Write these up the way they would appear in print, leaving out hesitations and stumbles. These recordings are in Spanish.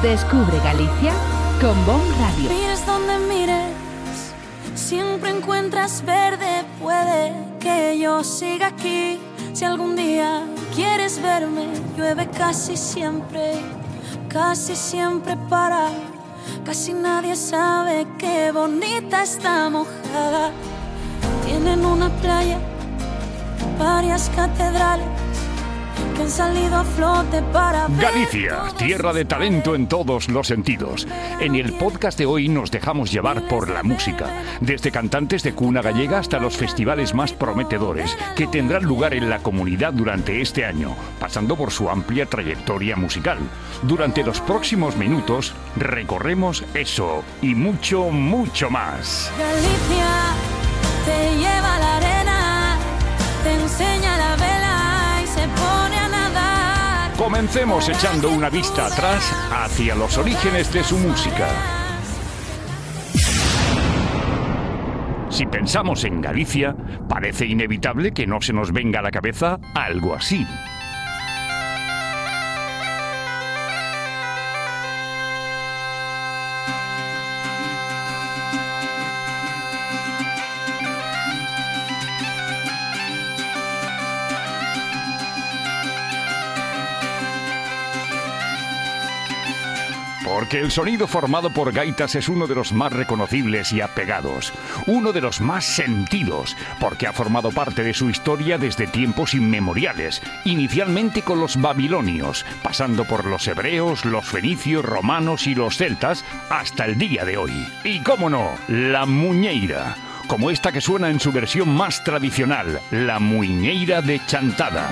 Descubre Galicia con Bon Radio. Mires donde mires, siempre encuentras verde. Puede que yo siga aquí. Si algún día quieres verme, llueve casi siempre para. Casi nadie sabe qué bonita está mojada. Tienen una playa, varias catedrales que han salido a flote para ver. Galicia, tierra de talento en todos los sentidos. En el podcast de hoy nos dejamos llevar por la música, desde cantantes de cuna gallega hasta los festivales más prometedores que tendrán lugar en la comunidad durante este año, pasando por su amplia trayectoria musical. Durante los próximos minutos recorremos eso y mucho, mucho más. Galicia te lleva a la arena, te enseña la vela y se pone a nadar. Comencemos echando una vista atrás hacia los orígenes de su música. Si pensamos en Galicia, parece inevitable que no se nos venga a la cabeza algo así. Porque el sonido formado por gaitas es uno de los más reconocibles y apegados, uno de los más sentidos, porque ha formado parte de su historia desde tiempos inmemoriales, inicialmente con los babilonios, pasando por los hebreos, los fenicios, romanos y los celtas, hasta el día de hoy. Y cómo no, la muñeira, como esta que suena en su versión más tradicional, la muiñeira de Chantada.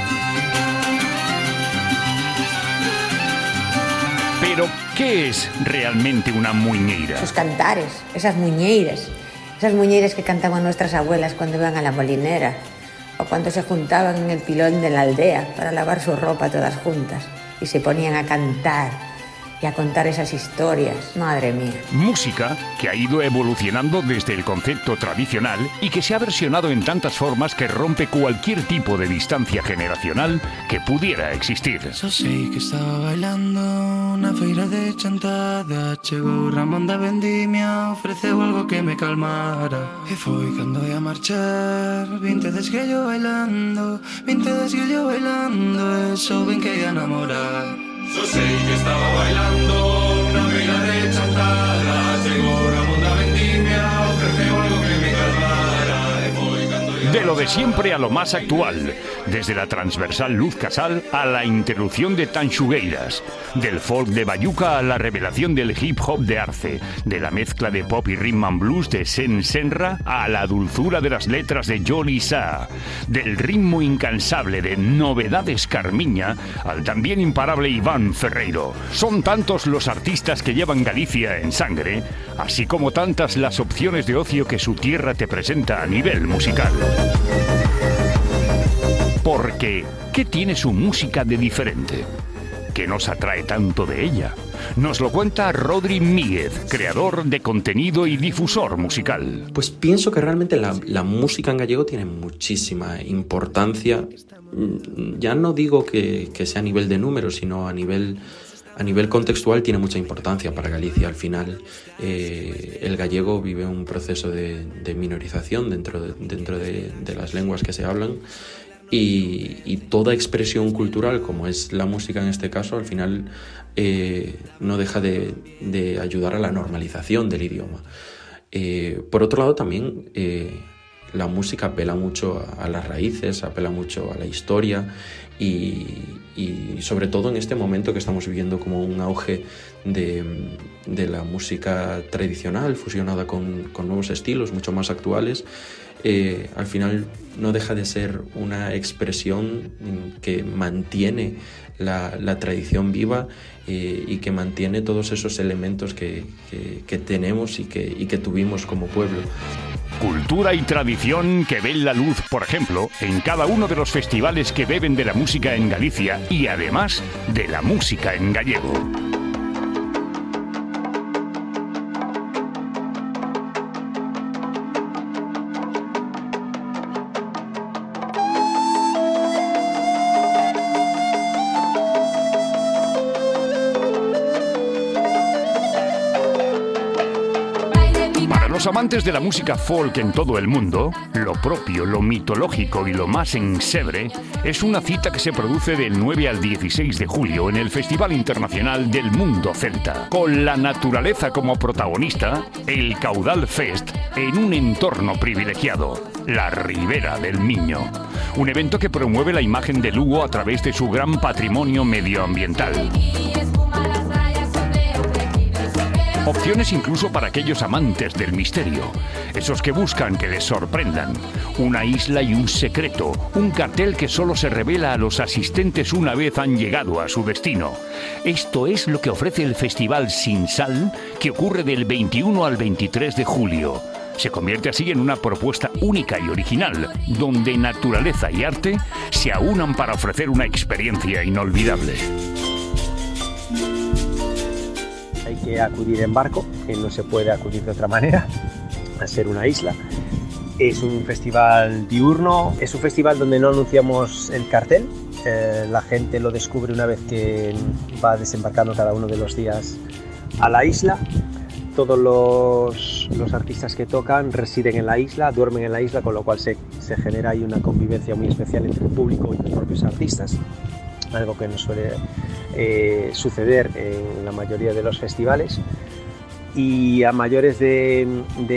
Pero, ¿qué es realmente una muiñeira? Sus cantares, esas muñeiras que cantaban nuestras abuelas cuando iban a la molinera o cuando se juntaban en el pilón de la aldea para lavar su ropa todas juntas y se ponían a cantar y a contar esas historias. Madre mía. Música que ha ido evolucionando desde el concepto tradicional y que se ha versionado en tantas formas que rompe cualquier tipo de distancia generacional que pudiera existir. Só sei que estaba bailando na feira de Chantada. Chegou Ramón da Vendimia, ofreceu algo que me calmara. E foi cando ia marchar, 20 desguello bailando, 20 desguello bailando. E souben que ia namorar. Só sei que estaba bailando na feira de Chantada. Chegou Ramón da Vendimia, ofreceu algo que me calmara. E foi cando ia De lo de siempre a lo más actual, desde la transversal Luz Casal a la interrupción de Tanxugueiras, del folk de Bayuca a la revelación del hip hop de Arce, de la mezcla de pop y rhythm and blues de Sen Senra a la dulzura de las letras de Joli Sa, del ritmo incansable de Novedades Carmiña al también imparable Iván Ferreiro. Son tantos los artistas que llevan Galicia en sangre, así como tantas las opciones de ocio que su tierra te presenta a nivel musical. Porque, ¿qué tiene su música de diferente? ¿Qué nos atrae tanto de ella? Nos lo cuenta Rodri Míguez, creador de contenido y difusor musical. Pues pienso que realmente la música en gallego tiene muchísima importancia. Ya no digo que sea a nivel de números, sino a nivel contextual tiene mucha importancia para Galicia. Al final, el gallego vive un proceso de minorización dentro de las lenguas que se hablan. Y toda expresión cultural, como es la música en este caso, al final no deja de ayudar a la normalización del idioma. Por otro lado, también la música apela mucho a las raíces, apela mucho a la historia y sobre todo en este momento que estamos viviendo como un auge de la música tradicional fusionada con nuevos estilos mucho más actuales. Al final no deja de ser una expresión que mantiene la tradición viva y que mantiene todos esos elementos que tenemos y que tuvimos como pueblo. Cultura y tradición que ven la luz, por ejemplo, en cada uno de los festivales que beben de la música en Galicia y además de la música en gallego. Para los amantes de la música folk en todo el mundo, lo propio, lo mitológico y lo más ensebre es una cita que se produce del 9 al 16 de julio en el Festival Internacional del Mundo Celta. Con la naturaleza como protagonista, el Caudal Fest en un entorno privilegiado, la Ribera del Miño. Un evento que promueve la imagen de Lugo a través de su gran patrimonio medioambiental. Opciones incluso para aquellos amantes del misterio, esos que buscan que les sorprendan. Una isla y un secreto, un cartel que solo se revela a los asistentes una vez han llegado a su destino. Esto es lo que ofrece el Festival Sin Sal, que ocurre del 21 al 23 de julio. Se convierte así en una propuesta única y original, donde naturaleza y arte se aunan para ofrecer una experiencia inolvidable. Hay que acudir en barco, que no se puede acudir de otra manera, a ser una isla. Es un festival diurno, es un festival donde no anunciamos el cartel, la gente lo descubre una vez que va desembarcando cada uno de los días a la isla. Todos los artistas que tocan residen en la isla, duermen en la isla, con lo cual se genera ahí una convivencia muy especial entre el público y los propios artistas, algo que no suele suceder en la mayoría de los festivales. Y a mayores de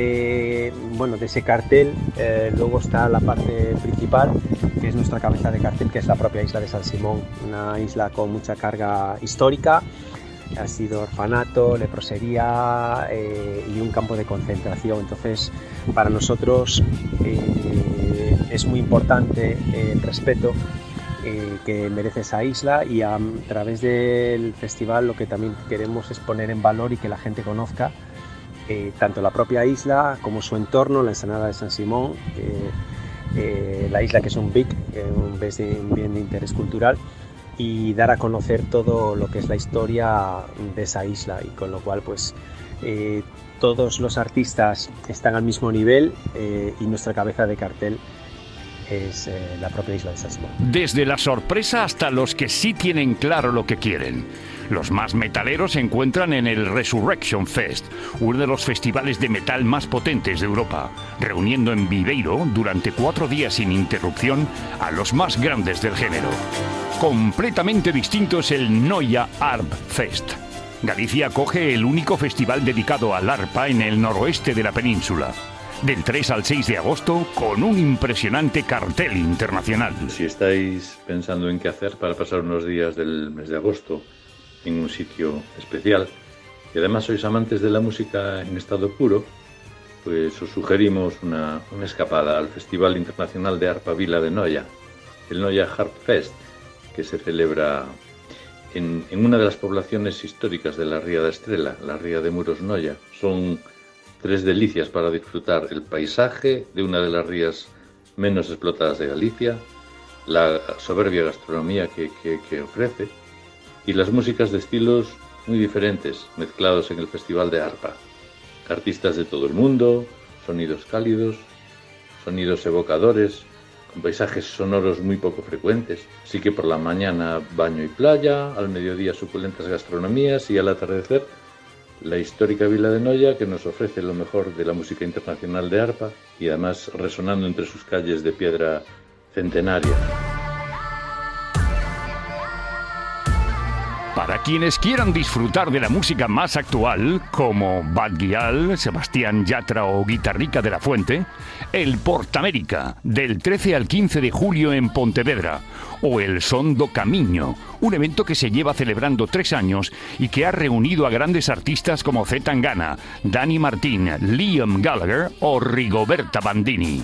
ese cartel, luego está la parte principal, que es nuestra cabeza de cartel, que es la propia isla de San Simón, una isla con mucha carga histórica. Ha sido orfanato, leprosería y un campo de concentración. Entonces, para nosotros es muy importante el respeto que merece esa isla, y a través del festival lo que también queremos es poner en valor y que la gente conozca tanto la propia isla como su entorno, la ensenada de San Simón, la isla, que es un BIC, un bien de interés cultural, y dar a conocer todo lo que es la historia de esa isla, y con lo cual pues todos los artistas están al mismo nivel, y nuestra cabeza de cartel es la propia isla de San Simón. Desde la sorpresa hasta los que sí tienen claro lo que quieren. Los más metaleros se encuentran en el Resurrection Fest, uno de los festivales de metal más potentes de Europa, reuniendo en Viveiro durante 4 días sin interrupción a los más grandes del género. Completamente distinto es el Noia Arp Fest. Galicia acoge el único festival dedicado al arpa en el noroeste de la península. Del 3 al 6 de agosto, con un impresionante cartel internacional. Si estáis pensando en qué hacer para pasar unos días del mes de agosto en un sitio especial, y además sois amantes de la música en estado puro, pues os sugerimos una escapada al Festival Internacional de Arpa Vila de Noia, el Noia Harp Fest, que se celebra en una de las poblaciones históricas de la Ría da Estrela, la Ría de Muros Noia. Son 3 delicias para disfrutar: el paisaje de una de las rías menos explotadas de Galicia, la soberbia gastronomía que ofrece, y las músicas de estilos muy diferentes mezclados en el Festival de Arpa. Artistas de todo el mundo, sonidos cálidos, sonidos evocadores, con paisajes sonoros muy poco frecuentes. Así que por la mañana baño y playa, al mediodía suculentas gastronomías, y al atardecer la histórica Vila de Noia, que nos ofrece lo mejor de la música internacional de arpa, y además resonando entre sus calles de piedra centenaria. Para quienes quieran disfrutar de la música más actual, como Bad Gyal, Sebastián Yatra o Guitarrica de la Fuente, el Portamérica, del 13 al 15 de julio en Pontevedra, o el Son do Camiño, un evento que se lleva celebrando 3 años y que ha reunido a grandes artistas como Z Tangana, Dani Martín, Liam Gallagher o Rigoberta Bandini.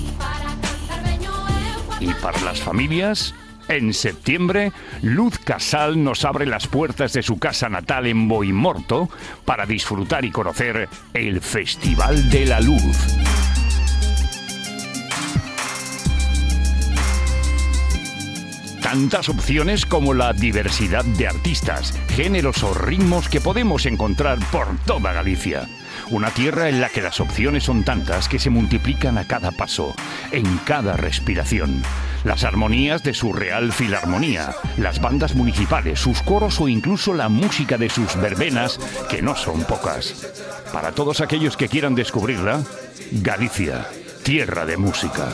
Y para las familias, en septiembre, Luz Casal nos abre las puertas de su casa natal en Boimorto para disfrutar y conocer el Festival de la Luz. Tantas opciones como la diversidad de artistas, géneros o ritmos que podemos encontrar por toda Galicia. Una tierra en la que las opciones son tantas que se multiplican a cada paso, en cada respiración. las armonías de su Real Filarmonía, las bandas municipales, sus coros o incluso la música de sus verbenas, que no son pocas. Para todos aquellos que quieran descubrirla, Galicia, tierra de música.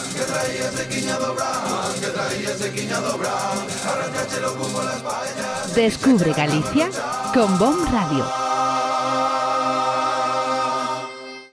Descubre Galicia con BOM Radio.